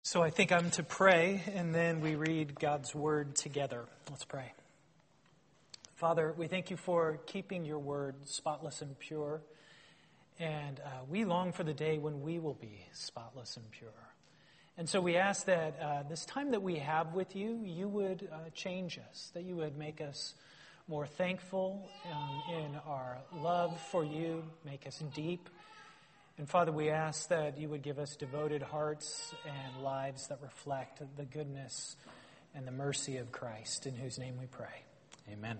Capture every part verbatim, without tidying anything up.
So I think I'm to pray, and then we read God's word together. Let's pray. Father, we thank you for keeping your word spotless and pure, and uh, we long for the day when we will be spotless and pure. And so we ask that uh, this time that we have with you, you would uh, change us, that you would make us more thankful um, in our love for you, make us deep. And Father, we ask that you would give us devoted hearts and lives that reflect the goodness and the mercy of Christ, in whose name we pray. Amen.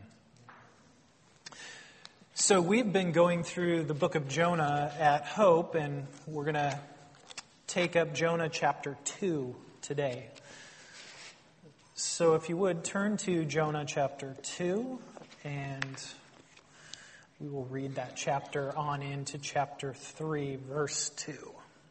So we've been going through the book of Jonah at Hope, and we're going to take up Jonah chapter two today. So if you would, turn to Jonah chapter two, and we will read that chapter on into chapter three, verse two.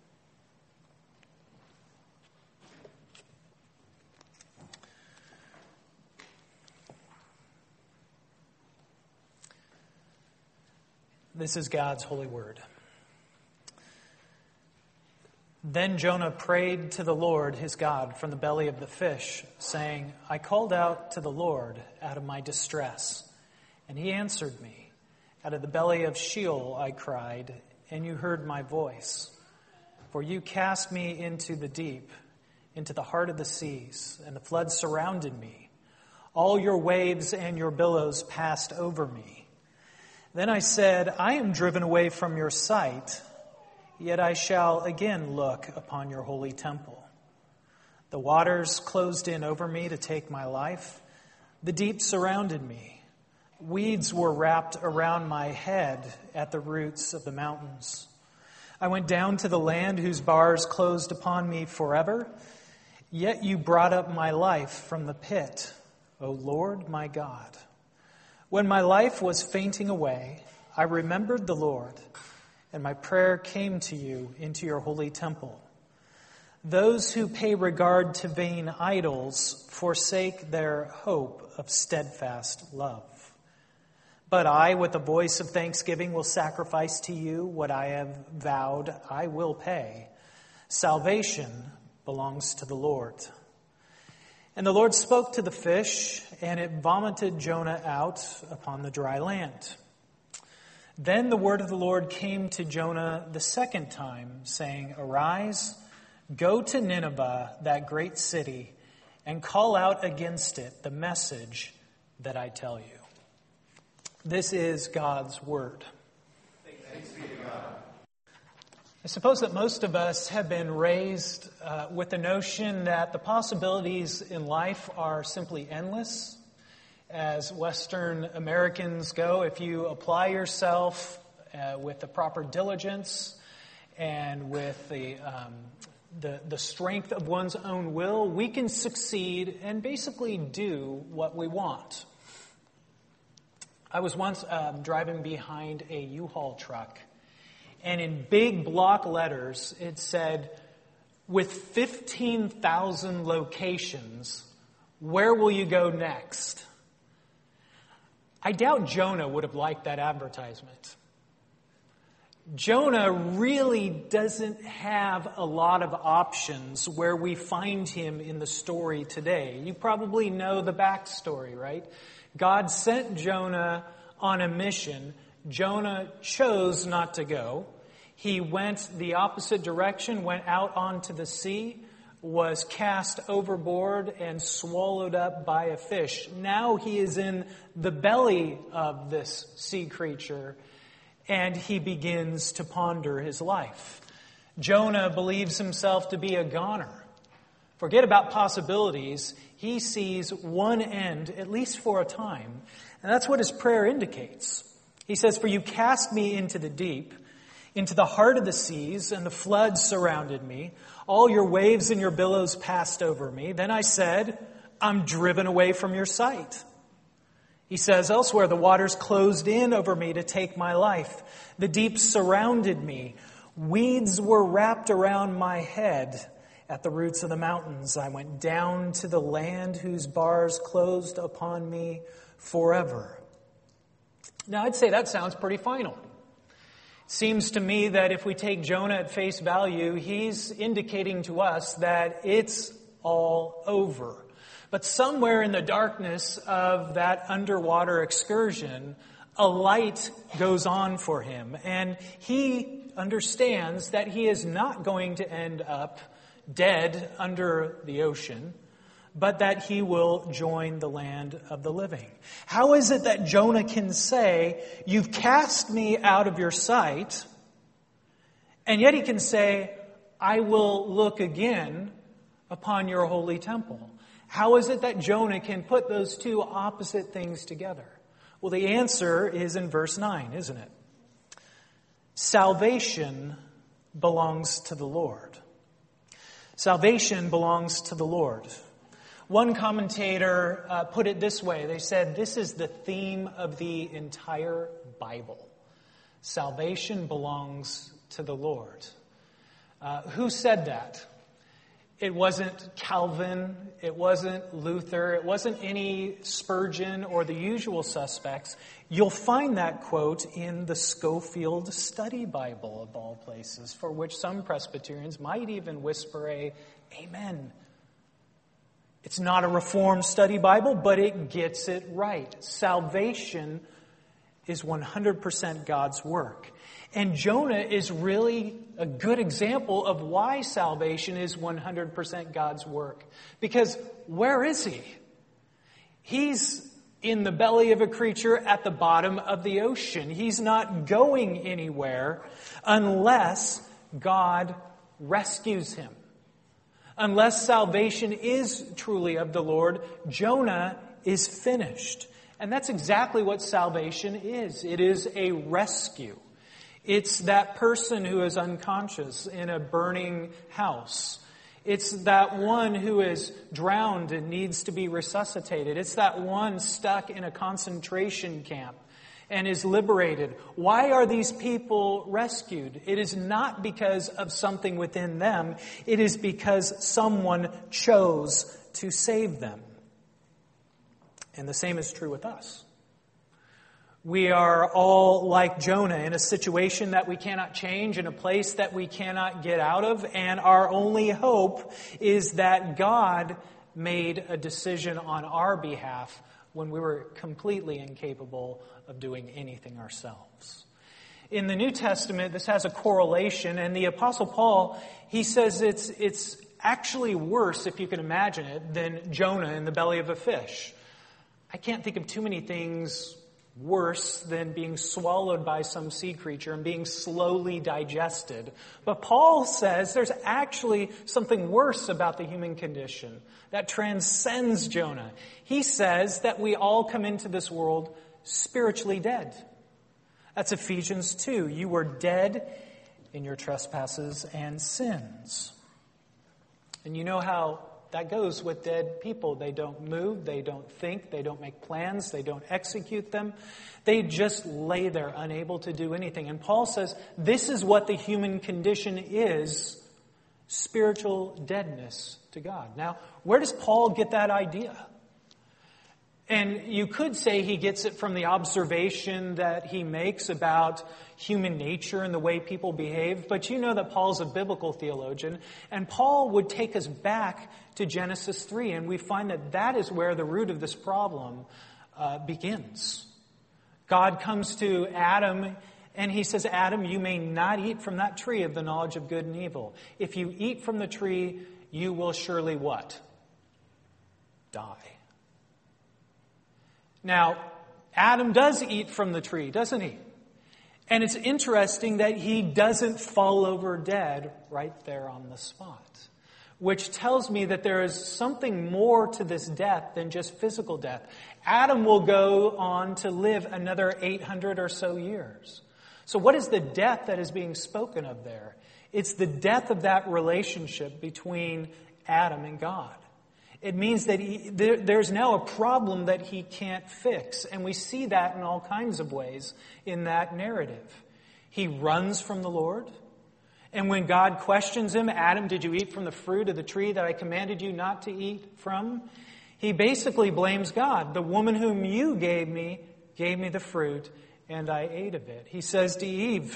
This is God's holy word. Then Jonah prayed to the Lord his God from the belly of the fish, saying, I called out to the Lord out of my distress, and he answered me. Out of the belly of Sheol I cried, and you heard my voice. For you cast me into the deep, into the heart of the seas, and the floods surrounded me. All your waves and your billows passed over me. Then I said, I am driven away from your sight, yet I shall again look upon your holy temple. The waters closed in over me to take my life. The deep surrounded me. Weeds were wrapped around my head at the roots of the mountains. I went down to the land whose bars closed upon me forever. Yet you brought up my life from the pit, O Lord my God. When my life was fainting away, I remembered the Lord, and my prayer came to you into your holy temple. Those who pay regard to vain idols forsake their hope of steadfast love. But I, with a voice of thanksgiving, will sacrifice to you what I have vowed I will pay. Salvation belongs to the Lord. And the Lord spoke to the fish, and it vomited Jonah out upon the dry land. Then the word of the Lord came to Jonah the second time, saying, Arise, go to Nineveh, that great city, and call out against it the message that I tell you. This is God's word. Thanks be to God. I suppose that most of us have been raised uh, with the notion that the possibilities in life are simply endless. As Western Americans go, if you apply yourself uh, with the proper diligence and with the, um, the the strength of one's own will, we can succeed and basically do what we want. I was once um, driving behind a U-Haul truck, and in big block letters, it said, with fifteen thousand locations, where will you go next? I doubt Jonah would have liked that advertisement. Jonah really doesn't have a lot of options where we find him in the story today. You probably know the backstory, right? God sent Jonah on a mission. Jonah chose not to go. He went the opposite direction, went out onto the sea, was cast overboard and swallowed up by a fish. Now he is in the belly of this sea creature, and he begins to ponder his life. Jonah believes himself to be a goner. Forget about possibilities. He sees one end, at least for a time. And that's what his prayer indicates. He says, For you cast me into the deep, into the heart of the seas, and the floods surrounded me. All your waves and your billows passed over me. Then I said, I'm driven away from your sight. He says elsewhere, the waters closed in over me to take my life. The deep surrounded me. Weeds were wrapped around my head. At the roots of the mountains, I went down to the land whose bars closed upon me forever. Now, I'd say that sounds pretty final. Seems to me that if we take Jonah at face value, he's indicating to us that it's all over. But somewhere in the darkness of that underwater excursion, a light goes on for him. And he understands that he is not going to end up dead under the ocean, but that he will join the land of the living. How is it that Jonah can say, "You've cast me out of your sight," and yet he can say, "I will look again upon your holy temple"? How is it that Jonah can put those two opposite things together? Well, the answer is in verse nine, isn't it? Salvation belongs to the Lord. Salvation belongs to the Lord. One commentator uh, put it this way. They said, this is the theme of the entire Bible. Salvation belongs to the Lord. Uh, who said that? It wasn't Calvin. It wasn't Luther. It wasn't any Spurgeon or the usual suspects. You'll find that quote in the Scofield Study Bible, of all places, for which some Presbyterians might even whisper a amen. It's not a Reformed study Bible, but it gets it right. Salvation is one hundred percent God's work. And Jonah is really a good example of why salvation is one hundred percent God's work. Because where is he? He's in the belly of a creature at the bottom of the ocean. He's not going anywhere unless God rescues him. Unless salvation is truly of the Lord, Jonah is finished. And that's exactly what salvation is. It is a rescue. It's that person who is unconscious in a burning house. It's that one who is drowned and needs to be resuscitated. It's that one stuck in a concentration camp and is liberated. Why are these people rescued? It is not because of something within them. It is because someone chose to save them. And the same is true with us. We are all like Jonah in a situation that we cannot change, in a place that we cannot get out of, and our only hope is that God made a decision on our behalf when we were completely incapable of doing anything ourselves. In the New Testament, this has a correlation, and the Apostle Paul, he says it's it's actually worse, if you can imagine it, than Jonah in the belly of a fish. I can't think of too many things worse than being swallowed by some sea creature and being slowly digested. But Paul says there's actually something worse about the human condition that transcends Jonah. He says that we all come into this world spiritually dead. That's Ephesians two. You were dead in your trespasses and sins. And you know how that goes with dead people. They don't move, they don't think, they don't make plans, they don't execute them. They just lay there unable to do anything. And Paul says this is what the human condition is, spiritual deadness to God. Now, where does Paul get that idea? And you could say he gets it from the observation that he makes about human nature and the way people behave. But you know that Paul's a biblical theologian. And Paul would take us back to Genesis three. And we find that that is where the root of this problem uh, begins. God comes to Adam and he says, Adam, you may not eat from that tree of the knowledge of good and evil. If you eat from the tree, you will surely what? Die. Now, Adam does eat from the tree, doesn't he? And it's interesting that he doesn't fall over dead right there on the spot, which tells me that there is something more to this death than just physical death. Adam will go on to live another eight hundred or so years. So what is the death that is being spoken of there? It's the death of that relationship between Adam and God. It means that he, there, there's now a problem that he can't fix. And we see that in all kinds of ways in that narrative. He runs from the Lord. And when God questions him, Adam, did you eat from the fruit of the tree that I commanded you not to eat from? He basically blames God. The woman whom you gave me, gave me the fruit, and I ate of it. He says to Eve,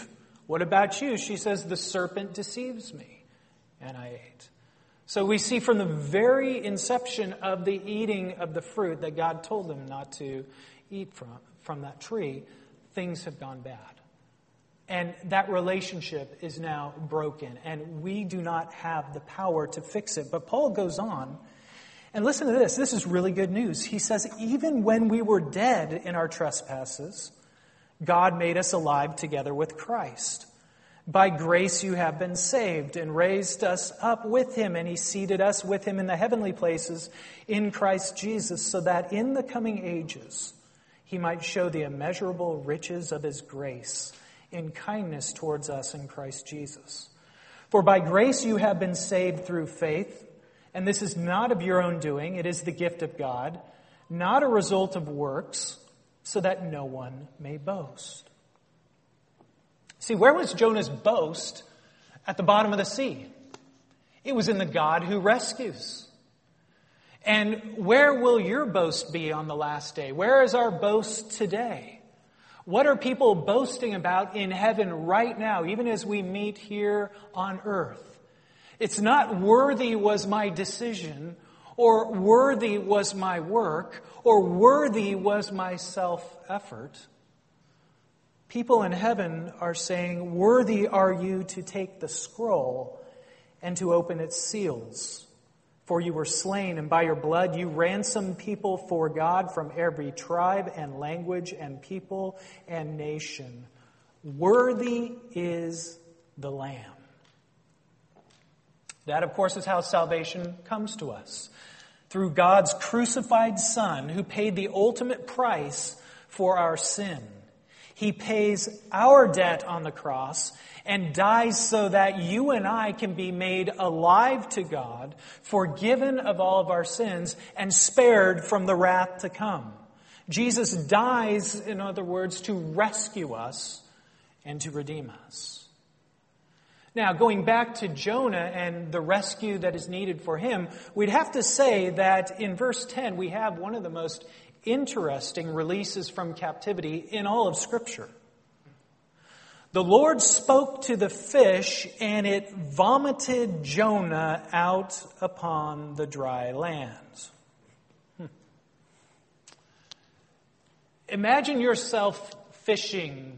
What about you? She says, the serpent deceives me, and I ate. So we see from the very inception of the eating of the fruit that God told them not to eat from, from that tree, things have gone bad. And that relationship is now broken, and we do not have the power to fix it. But Paul goes on, and listen to this. This is really good news. He says, even when we were dead in our trespasses, God made us alive together with Christ. By grace you have been saved, and raised us up with him, and he seated us with him in the heavenly places in Christ Jesus, so that in the coming ages he might show the immeasurable riches of his grace in kindness towards us in Christ Jesus. For by grace you have been saved through faith, and this is not of your own doing, it is the gift of God, not a result of works, so that no one may boast. See, where was Jonah's boast at the bottom of the sea? It was in the God who rescues. And where will your boast be on the last day? Where is our boast today? What are people boasting about in heaven right now, even as we meet here on earth? It's not worthy was my decision, or worthy was my work, or worthy was my self-effort. People in heaven are saying, worthy are you to take the scroll and to open its seals. For you were slain, and by your blood you ransomed people for God from every tribe and language and people and nation. Worthy is the Lamb. That, of course, is how salvation comes to us. Through God's crucified Son, who paid the ultimate price for our sin. He pays our debt on the cross and dies so that you and I can be made alive to God, forgiven of all of our sins, and spared from the wrath to come. Jesus dies, in other words, to rescue us and to redeem us. Now, going back to Jonah and the rescue that is needed for him, we'd have to say that in verse ten we have one of the most interesting releases from captivity in all of Scripture. The Lord spoke to the fish, and it vomited Jonah out upon the dry land. Hmm. Imagine yourself fishing.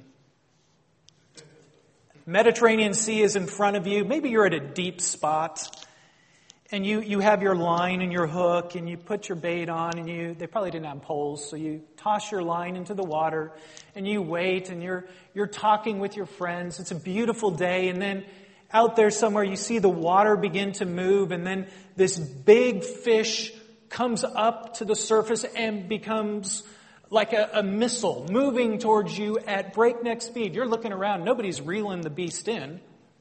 Mediterranean Sea is in front of you. Maybe you're at a deep spot. And you, you have your line and your hook, and you put your bait on, and you, they probably didn't have poles, so you toss your line into the water, and you wait, and you're, you're talking with your friends. It's a beautiful day, and then out there somewhere you see the water begin to move, and then this big fish comes up to the surface and becomes like a, a missile moving towards you at breakneck speed. You're looking around, nobody's reeling the beast in.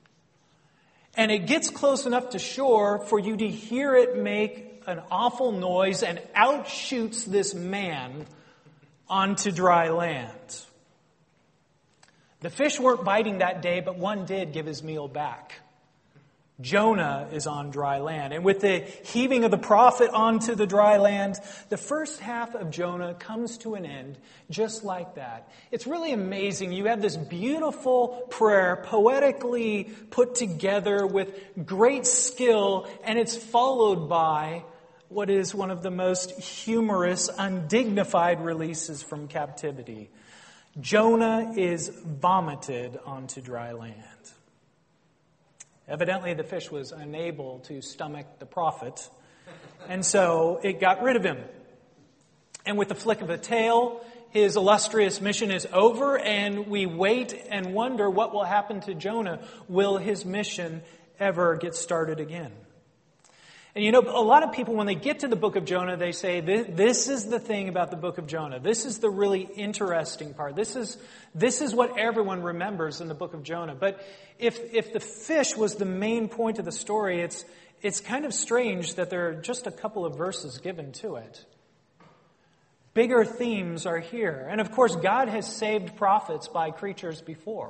And it gets close enough to shore for you to hear it make an awful noise, and out shoots this man onto dry land. The fish weren't biting that day, but one did give his meal back. Jonah is on dry land. And with the heaving of the prophet onto the dry land, the first half of Jonah comes to an end just like that. It's really amazing. You have this beautiful prayer, poetically put together with great skill, and it's followed by what is one of the most humorous, undignified releases from captivity. Jonah is vomited onto dry land. Evidently, the fish was unable to stomach the prophet, and so it got rid of him. And with the flick of a tail, his illustrious mission is over, and we wait and wonder what will happen to Jonah. Will his mission ever get started again? And you know, a lot of people, when they get to the book of Jonah, they say, this is the thing about the book of Jonah. This is the really interesting part. This is this is what everyone remembers in the book of Jonah. But if if the fish was the main point of the story, it's it's kind of strange that there are just a couple of verses given to it. Bigger themes are here. And of course, God has saved prophets by creatures before.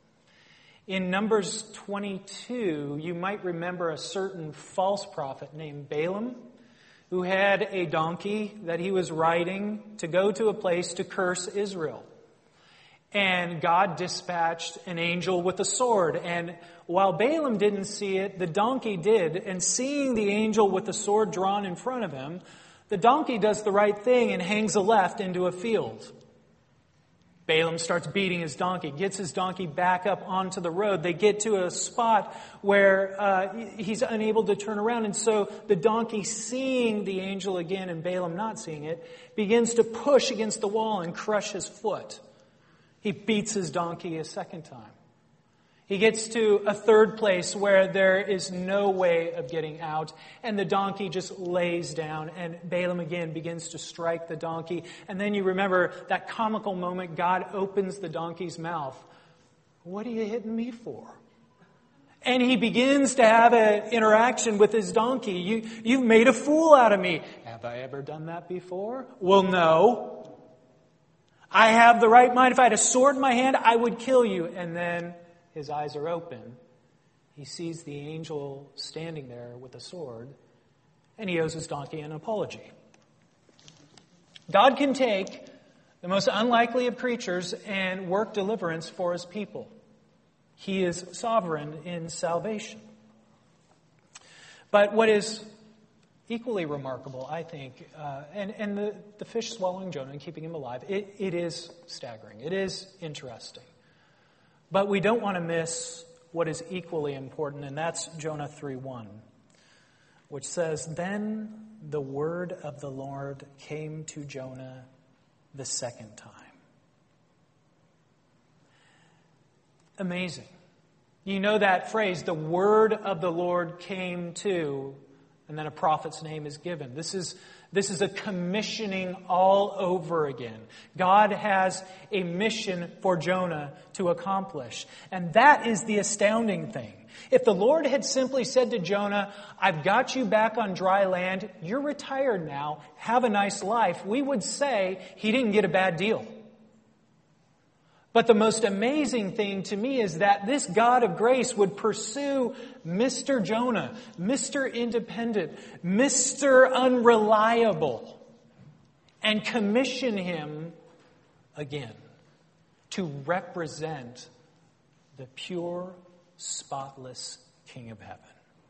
In Numbers twenty-two, you might remember a certain false prophet named Balaam, who had a donkey that he was riding to go to a place to curse Israel. And God dispatched an angel with a sword. And while Balaam didn't see it, the donkey did. And seeing the angel with the sword drawn in front of him, the donkey does the right thing and hangs a left into a field. Balaam starts beating his donkey, gets his donkey back up onto the road. They get to a spot where uh, he's unable to turn around. And so the donkey, seeing the angel again and Balaam not seeing it, begins to push against the wall and crush his foot. He beats his donkey a second time. He gets to a third place where there is no way of getting out, and the donkey just lays down, and Balaam again begins to strike the donkey. And then you remember that comical moment, God opens the donkey's mouth. What are you hitting me for? And he begins to have an interaction with his donkey. You, you've made a fool out of me. Have I ever done that before? Well, no. I have the right mind. If I had a sword in my hand, I would kill you. And then his eyes are open. He sees the angel standing there with a sword, and he owes his donkey an apology. God can take the most unlikely of creatures and work deliverance for his people. He is sovereign in salvation. But what is equally remarkable, I think, uh, and, and the, the fish swallowing Jonah and keeping him alive, it, it is staggering. It is interesting. But we don't want to miss what is equally important, and that's Jonah three one, which says, "Then the word of the Lord came to Jonah the second time." Amazing. You know that phrase, the word of the Lord came to, and then a prophet's name is given. This is This is a commissioning all over again. God has a mission for Jonah to accomplish. And that is the astounding thing. If the Lord had simply said to Jonah, "I've got you back on dry land. You're retired now. Have a nice life," we would say he didn't get a bad deal. But the most amazing thing to me is that this God of grace would pursue Mister Jonah, Mister Independent, Mister Unreliable, and commission him again to represent the pure, spotless King of Heaven.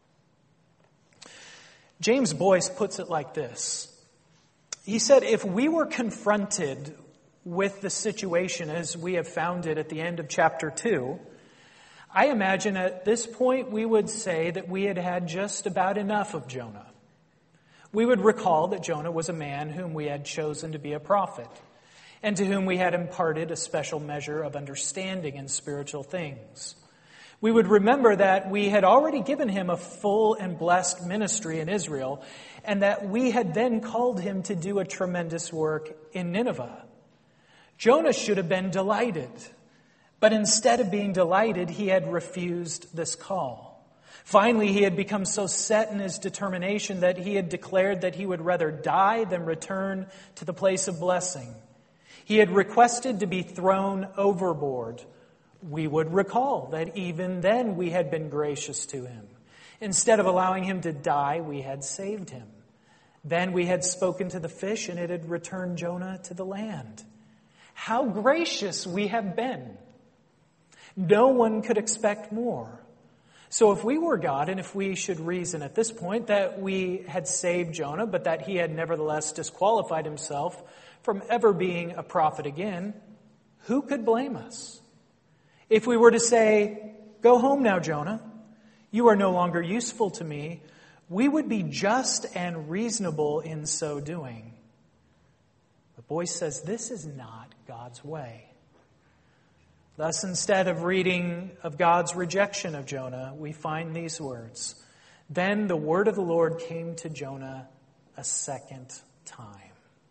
James Boyce puts it like this. He said, if we were confronted with the situation as we have found it at the end of chapter two, I imagine at this point we would say that we had had just about enough of Jonah. We would recall that Jonah was a man whom we had chosen to be a prophet, and to whom we had imparted a special measure of understanding in spiritual things. We would remember that we had already given him a full and blessed ministry in Israel, and that we had then called him to do a tremendous work in Nineveh. Jonah should have been delighted, but instead of being delighted, he had refused this call. Finally, he had become so set in his determination that he had declared that he would rather die than return to the place of blessing. He had requested to be thrown overboard. We would recall that even then we had been gracious to him. Instead of allowing him to die, we had saved him. Then we had spoken to the fish, and it had returned Jonah to the land. How gracious we have been. No one could expect more. So if we were God, and if we should reason at this point that we had saved Jonah, but that he had nevertheless disqualified himself from ever being a prophet again, who could blame us? If we were to say, "Go home now, Jonah, you are no longer useful to me," we would be just and reasonable in so doing. But Boyce says this is not God's way. Thus, instead of reading of God's rejection of Jonah, we find these words. Then the word of the Lord came to Jonah a second time.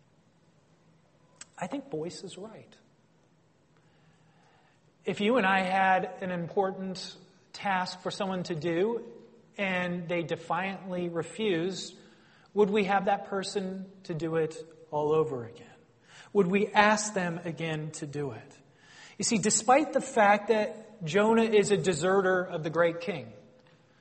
I think Boyce is right. If you and I had an important task for someone to do and they defiantly refused, would we have that person to do it all over again? Would we ask them again to do it? You see, despite the fact that Jonah is a deserter of the great king,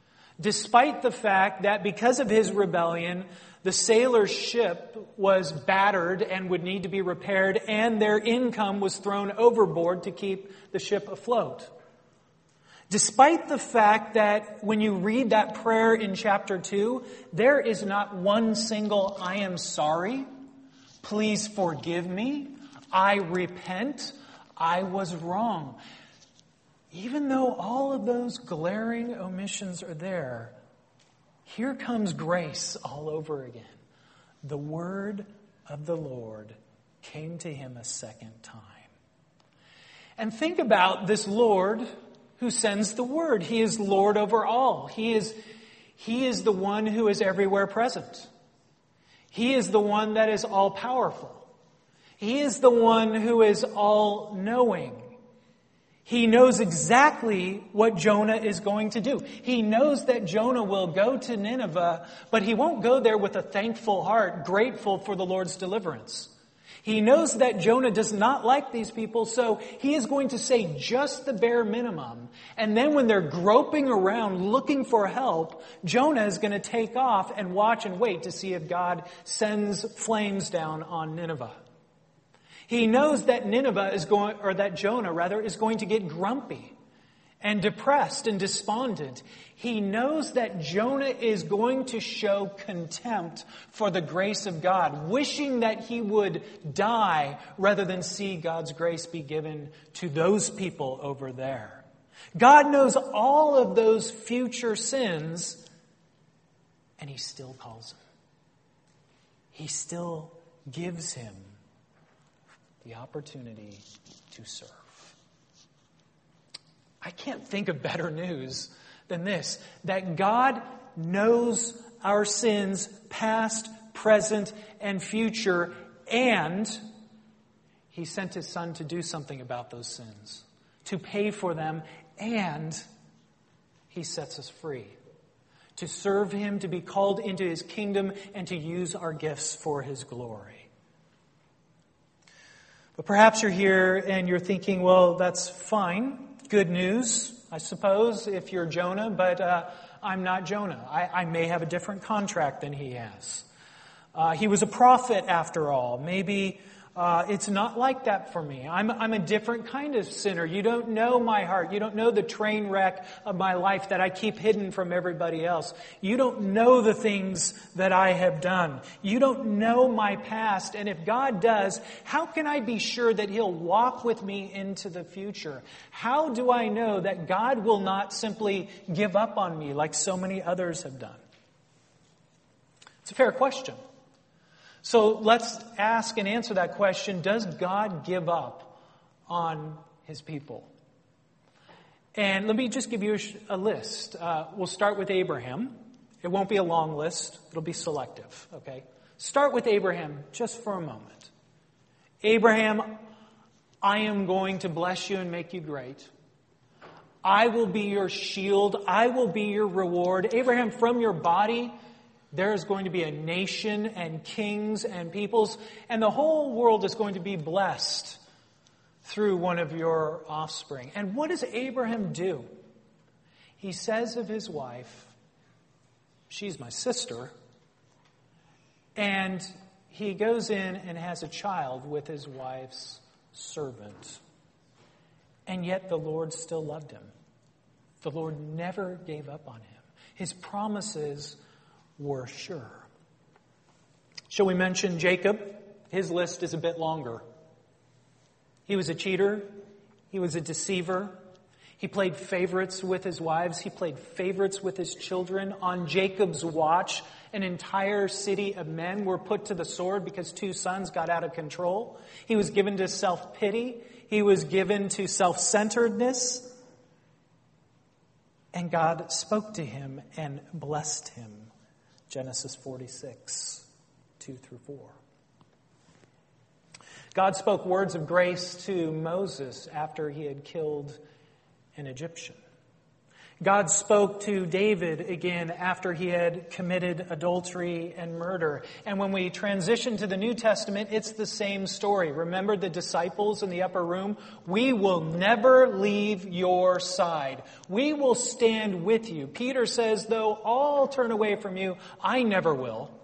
despite the fact that because of his rebellion, the sailor's ship was battered and would need to be repaired, and their income was thrown overboard to keep the ship afloat. Despite the fact that when you read that prayer in chapter two, there is not one single "I am sorry," "Please forgive me," "I repent," "I was wrong." Even though all of those glaring omissions are there, here comes grace all over again. The word of the Lord came to him a second time. And think about this Lord who sends the word. He is Lord over all. He is, he is the one who is everywhere present. He is the one that is all-powerful. He is the one who is all-knowing. He knows exactly what Jonah is going to do. He knows that Jonah will go to Nineveh, but he won't go there with a thankful heart, grateful for the Lord's deliverance. He knows that Jonah does not like these people, so he is going to say just the bare minimum. And then when they're groping around looking for help, Jonah is going to take off and watch and wait to see if God sends flames down on Nineveh. He knows that Nineveh is going, or that Jonah rather, is going to get grumpy and depressed and despondent. He knows that Jonah is going to show contempt for the grace of God, wishing that he would die rather than see God's grace be given to those people over there. God knows all of those future sins, and he still calls him. He still gives him the opportunity to serve. I can't think of better news than this, that God knows our sins, past, present, and future, and he sent his Son to do something about those sins, to pay for them, and he sets us free, to serve him, to be called into his kingdom, and to use our gifts for his glory. But perhaps you're here and you're thinking, well, that's fine. Good news, I suppose, if you're Jonah, but uh, I'm not Jonah. I, I may have a different contract than he has. Uh, he was a prophet, after all. Maybe uh, it's not like that for me. I'm, I'm a different kind of sinner. You don't know my heart. You don't know the train wreck of my life that I keep hidden from everybody else. You don't know the things that I have done. You don't know my past. And if God does, how can I be sure that he'll walk with me into the future? How do I know that God will not simply give up on me like so many others have done? It's a fair question. So let's ask and answer that question. Does God give up on his people? And let me just give you a, a list. Uh, we'll start with Abraham. It won't be a long list. It'll be selective, okay? Start with Abraham just for a moment. Abraham, I am going to bless you and make you great. I will be your shield. I will be your reward. Abraham, from your body, there is going to be a nation and kings and peoples, and the whole world is going to be blessed through one of your offspring. And what does Abraham do? He says of his wife, she's my sister, and he goes in and has a child with his wife's servant. And yet the Lord still loved him. The Lord never gave up on him. His promises were sure. Shall we mention Jacob? His list is a bit longer. He was a cheater. He was a deceiver. He played favorites with his wives. He played favorites with his children. On Jacob's watch, an entire city of men were put to the sword because two sons got out of control. He was given to self-pity. He was given to self-centeredness. And God spoke to him and blessed him. Genesis forty-six, two through four. God spoke words of grace to Moses after he had killed an Egyptian. God spoke to David again after he had committed adultery and murder. And when we transition to the New Testament, it's the same story. Remember the disciples in the upper room? We will never leave your side. We will stand with you. Peter says, though all turn away from you, I never will.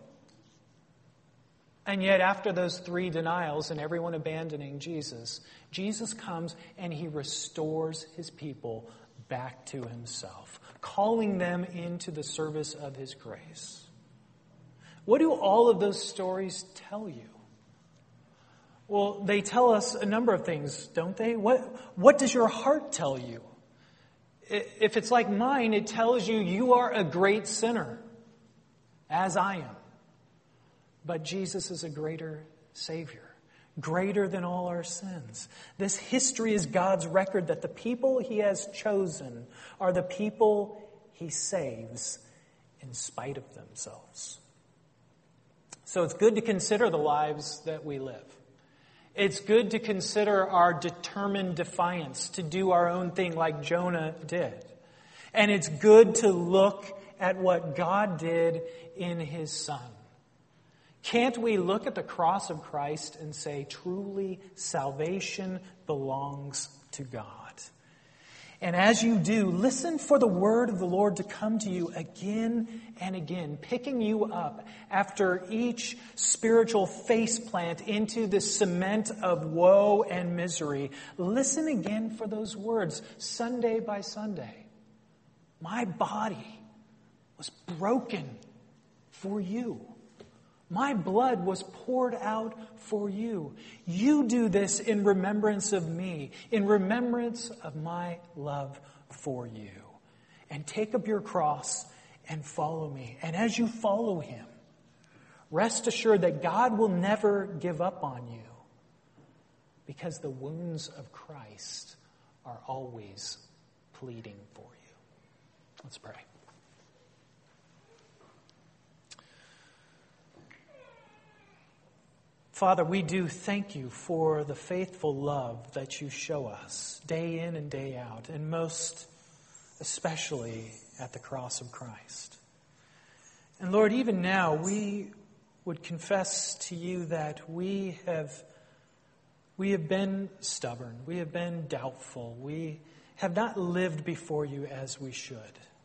And yet after those three denials and everyone abandoning Jesus, Jesus comes and he restores his people back to himself, calling them into the service of his grace. What do all of those stories tell you? Well, they tell us a number of things, don't they? What, what does your heart tell you? If it's like mine, it tells you you are a great sinner, as I am. But Jesus is a greater Savior, greater than all our sins. This history is God's record that the people he has chosen are the people he saves in spite of themselves. So it's good to consider the lives that we live. It's good to consider our determined defiance to do our own thing like Jonah did. And it's good to look at what God did in his Son. Can't we look at the cross of Christ and say, truly, salvation belongs to God? And as you do, listen for the word of the Lord to come to you again and again, picking you up after each spiritual faceplant into the cement of woe and misery. Listen again for those words, Sunday by Sunday. My body was broken for you. My blood was poured out for you. You do this in remembrance of me, in remembrance of my love for you. And take up your cross and follow me. And as you follow him, rest assured that God will never give up on you, because the wounds of Christ are always pleading for you. Let's pray. Father, we do thank you for the faithful love that you show us day in and day out, and most especially at the cross of Christ. And Lord, even now we would confess to you that we have, we have been stubborn, we have been doubtful, we have not lived before you as we should.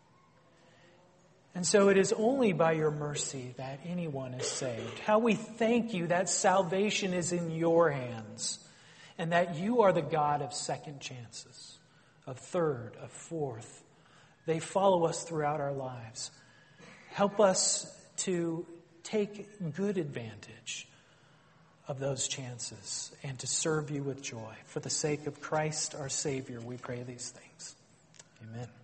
And so it is only by your mercy that anyone is saved. How we thank you that salvation is in your hands, and that you are the God of second chances, of third, of fourth. They follow us throughout our lives. Help us to take good advantage of those chances and to serve you with joy. For the sake of Christ, our Savior, we pray these things. Amen.